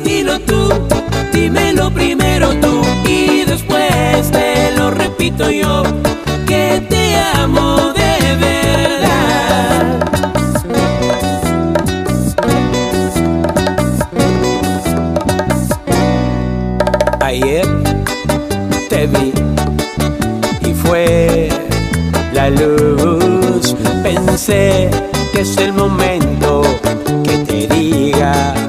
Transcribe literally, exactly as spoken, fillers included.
dilo tú, dímelo primero tú y después te lo repito yo, que te amo de verdad. Ayer te vi y fue la luz. Pensé que es el momento que te diga